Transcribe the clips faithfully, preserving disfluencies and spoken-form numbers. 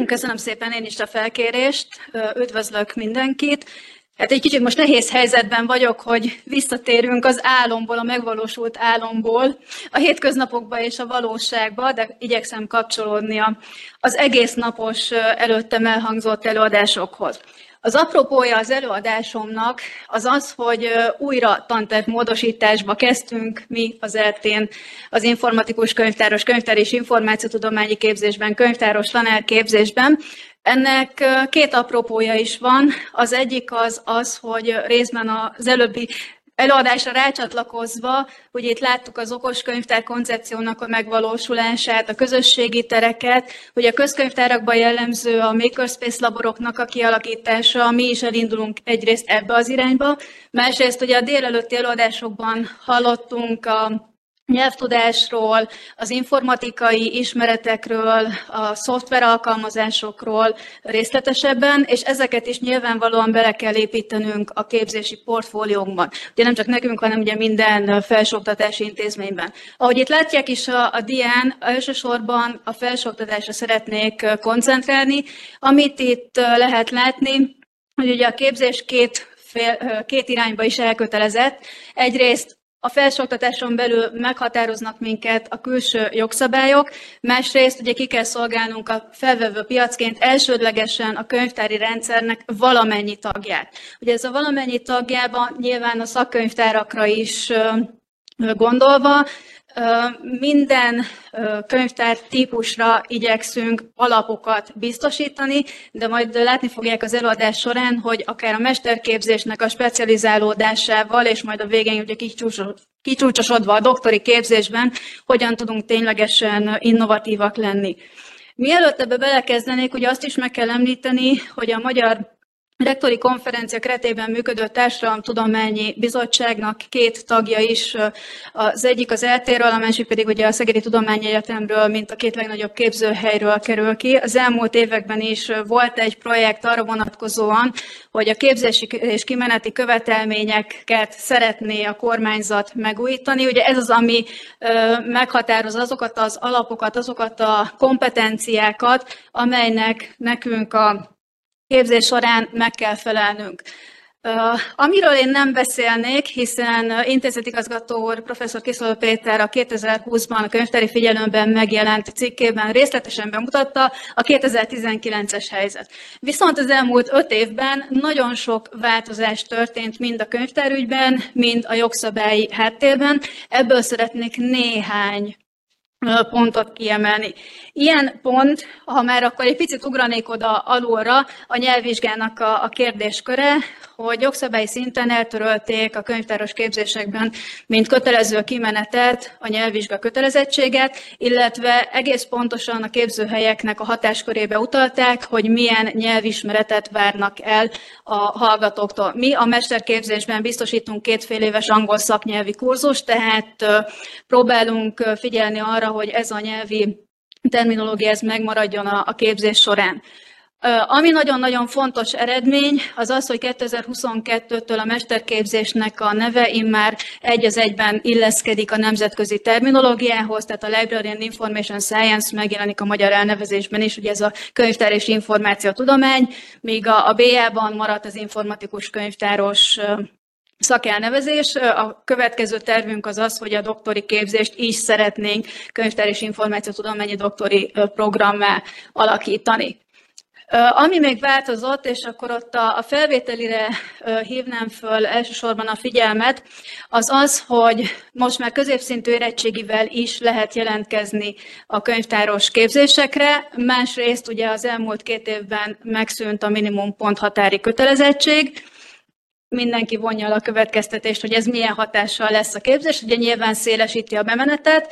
Köszönöm szépen én is a felkérést, üdvözlök mindenkit. Hát egy kicsit most nehéz helyzetben vagyok, hogy visszatérünk az álomból, a megvalósult álomból a hétköznapokba és a valóságba, de igyekszem kapcsolódni az egész napos előttem elhangzott előadásokhoz. Az apropója az előadásomnak az az, hogy újra tanterv módosításba kezdtünk mi az é er té-n, az informatikus könyvtáros, könyvtár és információtudományi képzésben, könyvtáros tanárképzésben. Ennek két apropója is van. Az egyik az az, hogy részben az előbbi előadásra rácsatlakozva, hogy itt láttuk az okos könyvtár koncepciónak a megvalósulását, a közösségi tereket, hogy a közkönyvtárakban jellemző a makerspace laboroknak a kialakítása, mi is elindulunk egyrészt ebbe az irányba, másrészt ugye a délelőtti előadásokban hallottunk a nyelvtudásról, az informatikai ismeretekről, a szoftver alkalmazásokról részletesebben, és ezeket is nyilvánvalóan bele kell építenünk a képzési portfóliónkban. Ugye nem csak nekünk, hanem ugye minden felsőoktatási intézményben. Ahogy itt látják is a, a dián, elsősorban a felsőoktatásra szeretnék koncentrálni. Amit itt lehet látni, hogy ugye a képzés két, fél, két irányba is elkötelezett. Egyrészt a felsőoktatáson belül meghatároznak minket a külső jogszabályok, másrészt ugye ki kell szolgálnunk a felvevő piacként elsődlegesen a könyvtári rendszernek valamennyi tagját. Ugye ez a valamennyi tagjában nyilván a szakkönyvtárakra is gondolva, minden könyvtár típusra igyekszünk alapokat biztosítani, de majd látni fogják az előadás során, hogy akár a mesterképzésnek a specializálódásával, és majd a végén ugye kicsúcsosodva a doktori képzésben, hogyan tudunk ténylegesen innovatívak lenni. Mielőtt ebbe belekezdenék, ugye azt is meg kell említeni, hogy a Magyar Rektori Konferencia keretében működő Társadalomtudományi Bizottságnak két tagja is, az egyik az é el té-ről, a másik pedig ugye a Szegedi Tudományegyetemről, mint a két legnagyobb képzőhelyről kerül ki. Az elmúlt években is volt egy projekt arra vonatkozóan, hogy a képzési és kimeneti követelményeket szeretné a kormányzat megújítani. Ugye ez az, ami meghatároz azokat az alapokat, azokat a kompetenciákat, amelynek nekünk a képzés során meg kell felelnünk. Uh, amiről én nem beszélnék, hiszen intézetigazgató úr, professzor Kiszoló Péter a kétezer-húszban a könyvtári figyelőben megjelent cikkében részletesen bemutatta a kétezer-tizenkilences helyzet. Viszont az elmúlt öt évben nagyon sok változás történt mind a könyvtárügyben, mind a jogszabályi háttérben. Ebből szeretnék néhány pontot kiemelni. Ilyen pont, ha már akkor egy picit ugranék oda alulra, a nyelvvizsgának a, a kérdésköre, hogy jogszabályi szinten eltörölték a könyvtáros képzésekben, mint kötelező kimenetet, a nyelvvizsga kötelezettséget, illetve egész pontosan a képzőhelyeknek a hatáskörébe utalták, hogy milyen nyelvismeretet várnak el a hallgatóktól. Mi a mesterképzésben biztosítunk kétfél éves angol szaknyelvi kurzus, tehát próbálunk figyelni arra, hogy ez a nyelvi terminológia ez megmaradjon a, a képzés során. Ami nagyon-nagyon fontos eredmény, az az, hogy kétezer-huszonkettőtől a mesterképzésnek a neve immár egy az egyben illeszkedik a nemzetközi terminológiához, tehát a Library and Information Science megjelenik a magyar elnevezésben is, ugye ez a könyvtár és információtudomány, míg a, a bé á-ban maradt az informatikus könyvtáros szakelnevezés. A következő tervünk az az, hogy a doktori képzést is szeretnénk könyvtár és információtudományi doktori programmá alakítani. Ami még változott, és akkor ott a felvételire hívnám föl elsősorban a figyelmet, az az, hogy most már középszintű érettségivel is lehet jelentkezni a könyvtáros képzésekre. Másrészt ugye az elmúlt két évben megszűnt a minimum ponthatári kötelezettség. Mindenki vonja el a következtetést, hogy ez milyen hatással lesz a képzés, ugye nyilván szélesíti a bemenetet,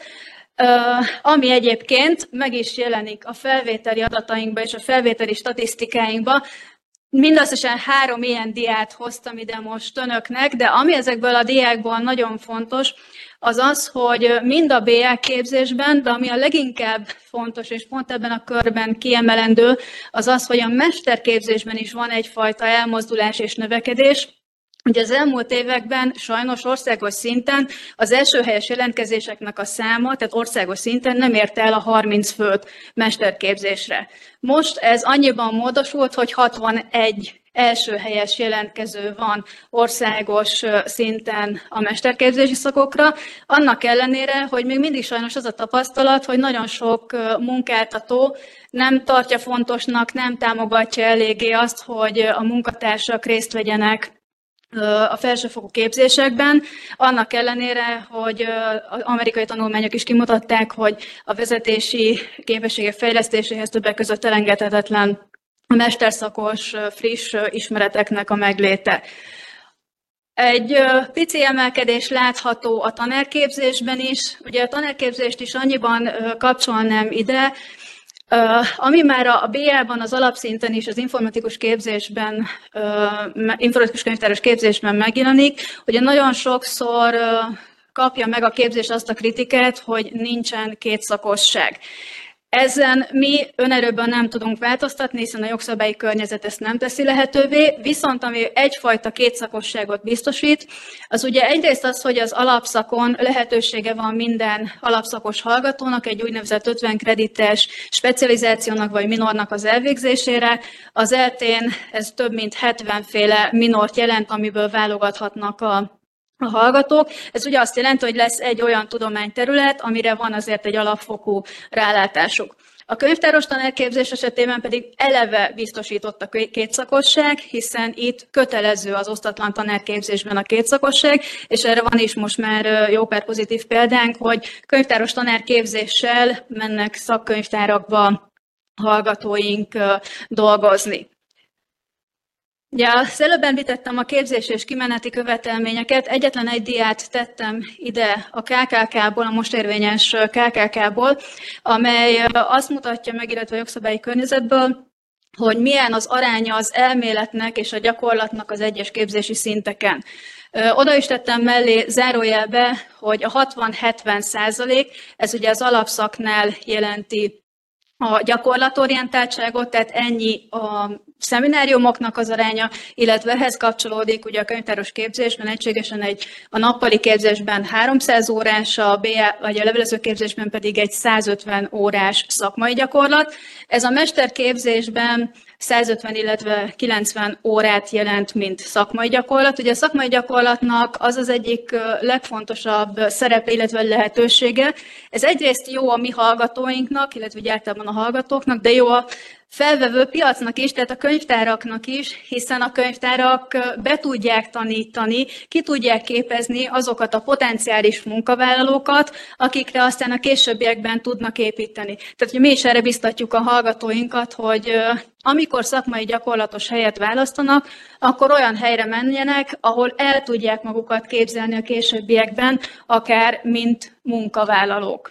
ami egyébként meg is jelenik a felvételi adatainkba és a felvételi statisztikáinkba. Mindösszesen három ilyen diát hoztam ide most önöknek, de ami ezekből a diákból nagyon fontos, az az, hogy mind a bé á képzésben, de ami a leginkább fontos, és pont ebben a körben kiemelendő, az az, hogy a mesterképzésben is van egyfajta elmozdulás és növekedés. Ugye az elmúlt években sajnos országos szinten az első helyes jelentkezéseknek a száma, tehát országos szinten nem érte el a harminc főt mesterképzésre. Most ez annyiban módosult, hogy hatvanegy első helyes jelentkező van országos szinten a mesterképzési szakokra, annak ellenére, hogy még mindig sajnos az a tapasztalat, hogy nagyon sok munkáltató nem tartja fontosnak, nem támogatja eléggé azt, hogy a munkatársak részt vegyenek a felsőfokú képzésekben, annak ellenére, hogy az amerikai tanulmányok is kimutatták, hogy a vezetési képességek fejlesztéséhez többek között elengedhetetlen a mesterszakos, friss ismereteknek a megléte. Egy pici emelkedés látható a tanárképzésben is. Ugye a tanárképzést is annyiban kapcsolnám ide, ami már a bé á-ban, az alapszinten is, az informatikus képzésben, informatikus könyvtáros képzésben megjelenik, ugye nagyon sokszor kapja meg a képzés azt a kritikát, hogy nincsen kétszakosság. Ezen mi önerőből nem tudunk változtatni, hiszen a jogszabályi környezet ezt nem teszi lehetővé, viszont ami egyfajta kétszakosságot biztosít, az ugye egyrészt az, hogy az alapszakon lehetősége van minden alapszakos hallgatónak egy úgynevezett ötven kredites specializációnak vagy minornak az elvégzésére. Az é té-n ez több mint hetven féle minort jelent, amiből válogathatnak a a hallgatók. Ez ugye azt jelenti, hogy lesz egy olyan tudományterület, amire van azért egy alapfokú rálátásuk. A könyvtáros tanárképzés esetében pedig eleve biztosított a kétszakosság, hiszen itt kötelező az osztatlan tanárképzésben a kétszakosság, és erre van is most már jó pár pozitív példánk, hogy könyvtáros tanárképzéssel mennek szakkönyvtárakba hallgatóink dolgozni. Ugye az előbb említettem a képzés és kimeneti követelményeket, egyetlen egy diát tettem ide a ká ká ká-ból, a most érvényes ká ká ká-ból, amely azt mutatja meg, illetve a jogszabályi környezetből, hogy milyen az aránya az elméletnek és a gyakorlatnak az egyes képzési szinteken. Oda is tettem mellé zárójelbe, hogy a hatvan-hetven százalék, ez ugye az alapszaknál jelenti a gyakorlatorientáltságot, tehát ennyi a szemináriumoknak az aránya, illetve ehhez kapcsolódik ugye a könyvtáros képzésben egységesen egy a nappali képzésben háromszáz órás, a bé á vagy a levelező képzésben pedig egy százötven órás szakmai gyakorlat. Ez a mesterképzésben százötven, illetve kilencven órát jelent, mint szakmai gyakorlat. Ugye a szakmai gyakorlatnak az az egyik legfontosabb szerepe, illetve lehetősége. Ez egyrészt jó a mi hallgatóinknak, illetve általában a hallgatóknak, de jó a felvevő piacnak is, tehát a könyvtáraknak is, hiszen a könyvtárak be tudják tanítani, ki tudják képezni azokat a potenciális munkavállalókat, akikre aztán a későbbiekben tudnak építeni. Tehát mi is erre biztatjuk a hallgatóinkat, hogy amikor szakmai gyakorlatos helyet választanak, akkor olyan helyre menjenek, ahol el tudják magukat képzelni a későbbiekben, akár mint munkavállalók.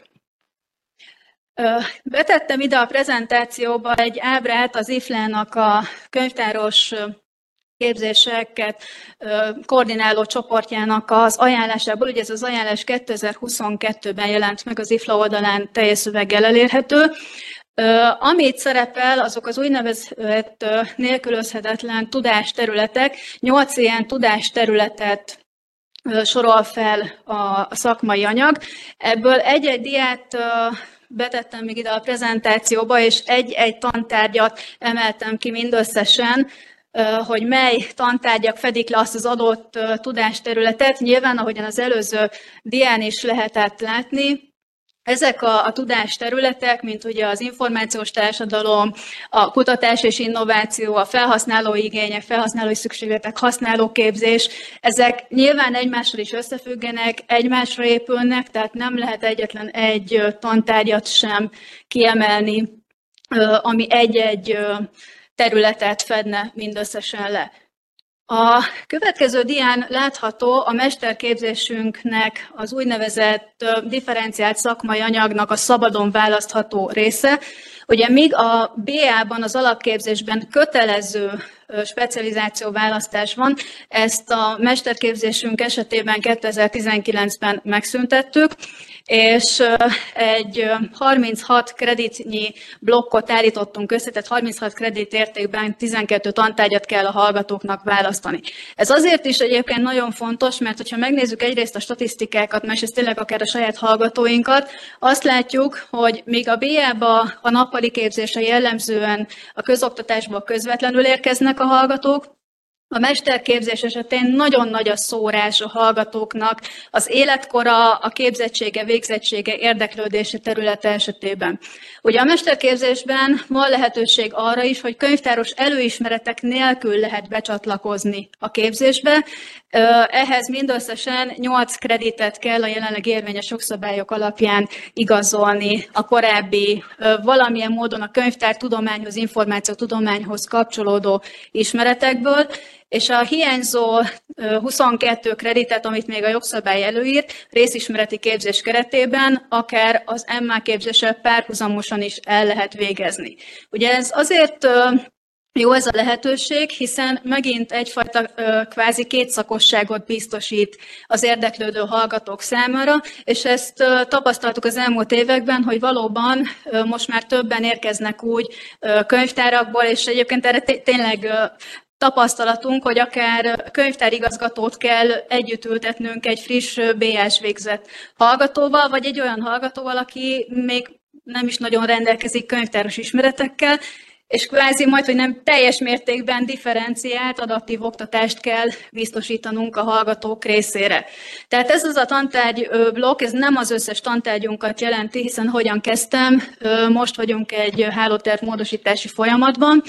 Betettem ide a prezentációba egy ábrát az i ef len-nak a könyvtáros képzéseket koordináló csoportjának az ajánlásából. Ugye ez az ajánlás kétezer-huszonkettőben jelent meg, az i ef el á oldalán teljes szöveggel elérhető. Amit szerepel, azok az úgynevezett nélkülözhetetlen tudásterületek, nyolc ilyen tudásterületet sorol fel a szakmai anyag. Ebből egy-egy diát betettem még ide a prezentációba, és egy-egy tantárgyat emeltem ki mindösszesen, hogy mely tantárgyak fedik le azt az adott tudásterületet. Nyilván, ahogyan az előző dián is lehetett látni, ezek a, a tudásterületek, mint ugye az információs társadalom, a kutatás és innováció, a felhasználói igények, felhasználói szükségletek, használóképzés, ezek nyilván egymással is összefüggenek, egymásra épülnek, tehát nem lehet egyetlen egy tantárgyat sem kiemelni, ami egy-egy területet fedne mindösszesen le. A következő dián látható a mesterképzésünknek az úgynevezett differenciált szakmai anyagnak a szabadon választható része. Ugye míg a bé á-ban, az alapképzésben kötelező specializációválasztás van, ezt a mesterképzésünk esetében kétezer-tizenkilencben megszüntettük, és egy harminchat kreditnyi blokkot állítottunk össze, tehát harminchat kredit értékben tizenkét tantárgyat kell a hallgatóknak választani. Ez azért is egyébként nagyon fontos, mert hogyha megnézzük egyrészt a statisztikákat, másrészt tényleg akár a saját hallgatóinkat, azt látjuk, hogy míg a bé á-ba a nappali képzésre jellemzően a közoktatásból közvetlenül érkeznek a hallgatók, a mesterképzés esetén nagyon nagy a szórás a hallgatóknak az életkora, a képzettsége, végzettsége, érdeklődése területe esetében. Ugye a mesterképzésben van lehetőség arra is, hogy könyvtáros előismeretek nélkül lehet becsatlakozni a képzésbe. Ehhez mindösszesen nyolc kreditet kell a jelenleg érvényes jogszabályok alapján igazolni a korábbi valamilyen módon a könyvtártudományhoz, információtudományhoz kapcsolódó ismeretekből, és a hiányzó huszonkettő kreditet, amit még a jogszabály előír, részismereti képzés keretében akár az em á képzéssel párhuzamosan is el lehet végezni. Ugye ez azért jó ez a lehetőség, hiszen megint egyfajta kvázi kétszakosságot biztosít az érdeklődő hallgatók számára, és ezt tapasztaltuk az elmúlt években, hogy valóban most már többen érkeznek úgy könyvtárakból, és egyébként erre tényleg tapasztalatunk, hogy akár könyvtárigazgatót kell együtt ültetnünk egy friss bé á-s végzett hallgatóval, vagy egy olyan hallgatóval, aki még nem is nagyon rendelkezik könyvtáros ismeretekkel, és kvázi majd, hogy nem teljes mértékben differenciált adaptív oktatást kell biztosítanunk a hallgatók részére. Tehát ez az a tantárgy blokk, ez nem az összes tantárgyunkat jelenti, hiszen hogyan kezdtem, most vagyunk egy hálóterv módosítási folyamatban,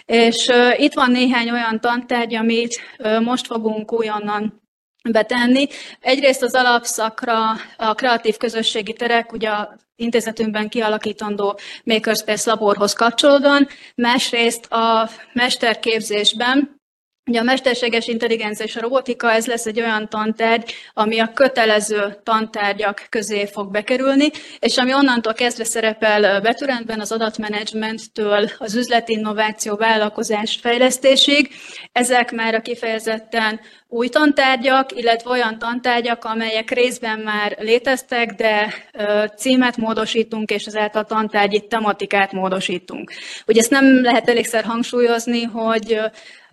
és itt van néhány olyan tantárgy, amit most fogunk újonnan betenni. Egyrészt az alapszakra a kreatív közösségi terek, ugye a intézetünkben kialakítandó Makerspace laborhoz kapcsolódóan, másrészt a mesterképzésben, ugye a mesterséges intelligencia és a robotika, ez lesz egy olyan tantárgy, ami a kötelező tantárgyak közé fog bekerülni, és ami onnantól kezdve szerepel betűrendben az adatmenedzsmenttől az üzleti innováció, vállalkozás fejlesztésig. Ezek már a kifejezetten új tantárgyak, illetve olyan tantárgyak, amelyek részben már léteztek, de címet módosítunk, és ezáltal tantárgyi tematikát módosítunk. Ugye ezt nem lehet elégszer hangsúlyozni, hogy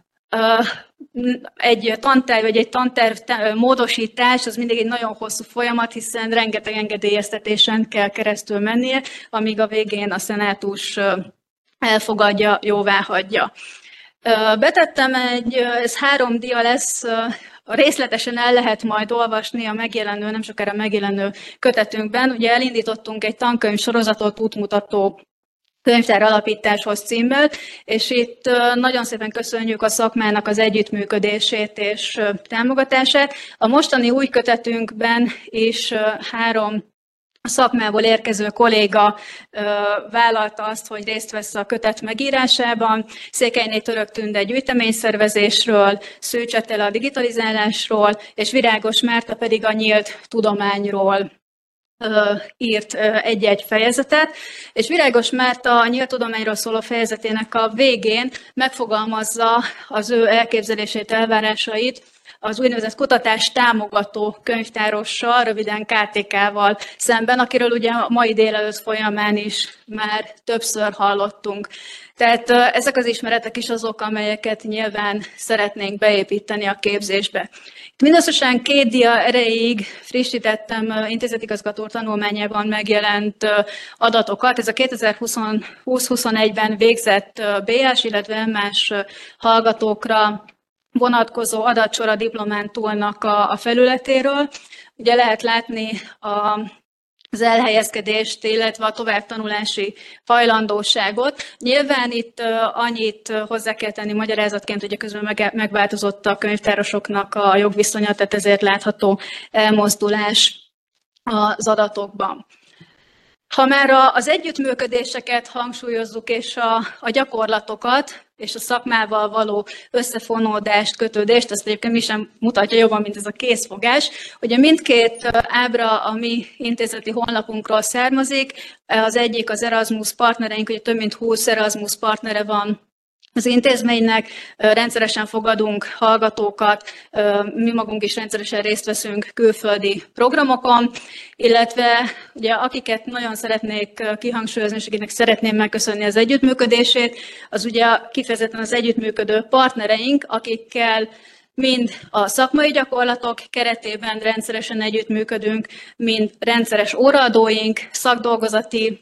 egy tantárgy vagy egy tanterv módosítás az mindig egy nagyon hosszú folyamat, hiszen rengeteg engedélyeztetésen kell keresztül mennie, amíg a végén a szenátus elfogadja, jóváhagyja. Betettem egy, ez három dia lesz, részletesen el lehet majd olvasni a megjelenő, nem sokára megjelenő kötetünkben. Ugye elindítottunk egy tankönyv sorozatot, útmutató könyvtár alapításhoz címmel, és itt nagyon szépen köszönjük a szakmának az együttműködését és támogatását. A mostani új kötetünkben is három szakmából érkező kolléga vállalta azt, hogy részt vesz a kötet megírásában. Székelyné Török Tünde gyűjteményszervezésről, Szűcs Attila a digitalizálásról, és Virágos Márta pedig a nyílt tudományról írt egy-egy fejezetet, és Virágos Márta a nyílt tudományról szóló fejezetének a végén megfogalmazza az ő elképzelését, elvárásait az úgynevezett kutatás támogató könyvtárossal, röviden ká té ká-val szemben, akiről ugye a mai délelőtt folyamán is már többször hallottunk. Tehát ezek az ismeretek is azok, amelyeket nyilván szeretnénk beépíteni a képzésbe. Mindösszesen két dia erejéig frissítettem intézetigazgató tanulmányában megjelent adatokat. Ez a kétezer-húsz-huszonegyben végzett bé á-s, illetve em á-s hallgatókra vonatkozó adatsor a diplomán túlnak a, a felületéről. Ugye lehet látni a az elhelyezkedést, illetve a továbbtanulási hajlandóságot. Nyilván itt annyit hozzá kell tenni magyarázatként, hogy közben megváltozott a könyvtárosoknak a jogviszonya, tehát ezért látható elmozdulás az adatokban. Ha már az együttműködéseket hangsúlyozzuk, és a, a gyakorlatokat, és a szakmával való összefonódást, kötődést, ezt egyébként mi sem mutatja jobban, mint ez a készfogás. Ugye mindkét ábra a mi intézeti honlapunkról származik, az egyik az Erasmus partnereink, ugye több mint húsz Erasmus partnere van az intézménynek, rendszeresen fogadunk hallgatókat, mi magunk is rendszeresen részt veszünk külföldi programokon, illetve ugye akiket nagyon szeretnék kihangsúlyozni, és akinek szeretném megköszönni az együttműködését, az ugye kifejezetten az együttműködő partnereink, akikkel mind a szakmai gyakorlatok keretében rendszeresen együttműködünk, mind rendszeres óraadóink, szakdolgozati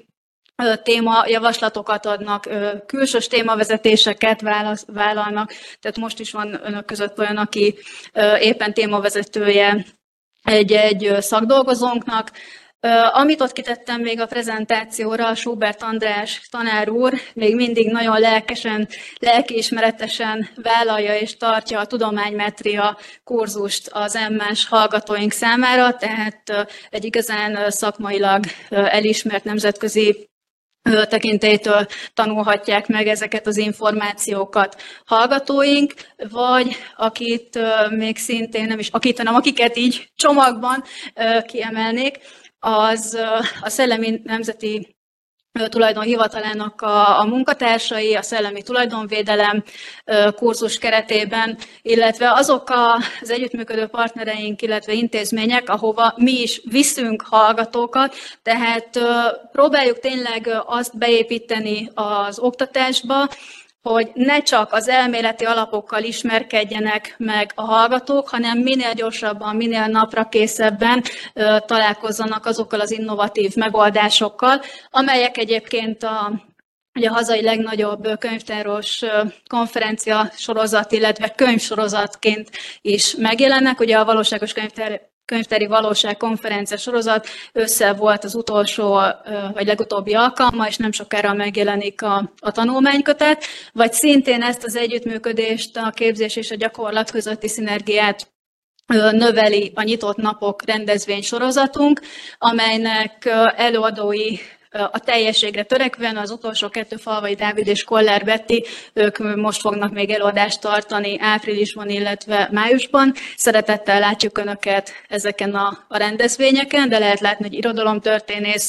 témajavaslatokat adnak, külsős témavezetéseket vállalnak, tehát most is van önök között olyan, aki éppen témavezetője egy-egy szakdolgozónknak. Amit ott kitettem még a prezentációra, Schubert András tanár úr még mindig nagyon lelkesen, lelkiismeretesen vállalja és tartja a tudománymetria kurzust az em más hallgatóink számára, tehát egy igazán szakmailag elismert nemzetközi tekintélytől tanulhatják meg ezeket az információkat hallgatóink, vagy akit még szintén nem is, akit, hanem akiket így csomagban kiemelnék, az a Szellemi Nemzeti Tulajdonhivatalának a, a munkatársai, a szellemi tulajdonvédelem kurzus keretében, illetve azok az együttműködő partnereink, illetve intézmények, ahova mi is viszünk hallgatókat, tehát próbáljuk tényleg azt beépíteni az oktatásba, hogy ne csak az elméleti alapokkal ismerkedjenek meg a hallgatók, hanem minél gyorsabban, minél naprakészebben találkozzanak azokkal az innovatív megoldásokkal, amelyek egyébként a, ugye a hazai legnagyobb könyvtáros konferencia sorozat, illetve könyvsorozatként is megjelennek. Ugye a valóságos könyvtár könyvtári valóság konferencia sorozat össze volt az utolsó, vagy legutóbbi alkalma, és nem sokára megjelenik a, a tanulmánykötet, vagy szintén ezt az együttműködést, a képzés és a gyakorlat közötti szinergiát növeli a nyitott napok rendezvény sorozatunk, amelynek előadói a teljességre törekvően az utolsó kettő, Falvai Dávid és Koller Betty, ők most fognak még előadást tartani áprilisban, illetve májusban. Szeretettel látjuk Önöket ezeken a, a rendezvényeken, de lehet látni, hogy irodalomtörténész,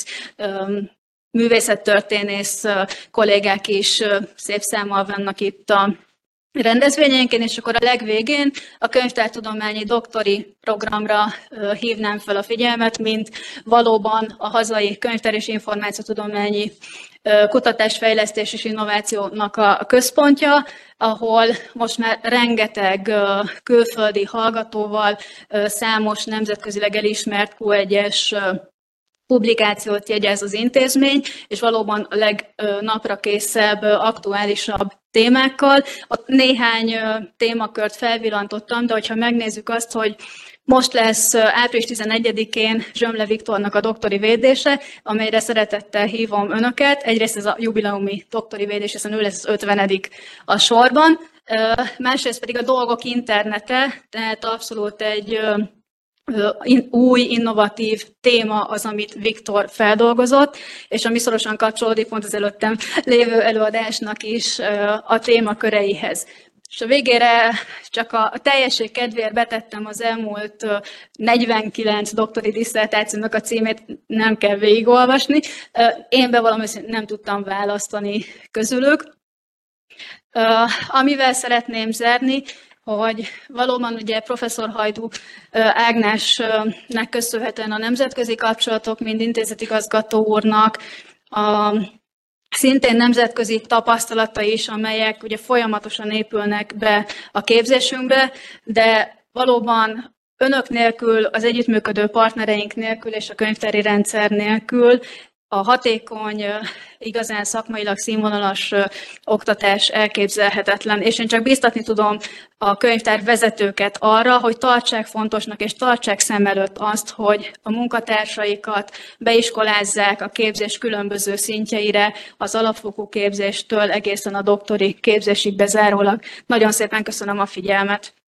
művészettörténész kollégák is szép számmal vannak itt a rendezvényeinken, és akkor a legvégén a könyvtártudományi doktori programra hívnám fel a figyelmet, mint valóban a hazai könyvtár és információtudományi kutatásfejlesztés és innovációnak a központja, ahol most már rengeteg külföldi hallgatóval számos nemzetközileg elismert Q egyes publikációt jegyez az intézmény, és valóban a legnaprakészebb, aktuálisabb témákkal. Ott néhány témakört felvillantottam, de hogyha megnézzük azt, hogy most lesz április tizenegyedikén Zsömle Viktornak a doktori védése, amelyre szeretettel hívom Önöket. Egyrészt ez a jubileumi doktori védés, hiszen ő lesz az ötvenedik a sorban. Másrészt pedig a dolgok internete, tehát abszolút egy új, innovatív téma az, amit Viktor feldolgozott, és ami szorosan kapcsolódik pont az előttem lévő előadásnak is a témaköreihez. És a végére csak a teljesség kedvéért betettem az elmúlt negyvenkilenc doktori disszertációnak a címét, nem kell végigolvasni. Én bevallom, hogy nem tudtam választani közülük. Amivel szeretném zárni, hogy valóban ugye professzor Hajdú Ágnesnek köszönhetően a nemzetközi kapcsolatok, mind intézetigazgató úrnak, a szintén nemzetközi tapasztalatai is, amelyek ugye folyamatosan épülnek be a képzésünkbe, de valóban önök nélkül, az együttműködő partnereink nélkül és a könyvtári rendszer nélkül a hatékony, igazán szakmailag színvonalas oktatás elképzelhetetlen, és én csak biztatni tudom a könyvtár vezetőket arra, hogy tartsák fontosnak és tartsák szem előtt azt, hogy a munkatársaikat beiskolázzák a képzés különböző szintjeire, az alapfokú képzéstől egészen a doktori képzésig bezárólag. Nagyon szépen köszönöm a figyelmet!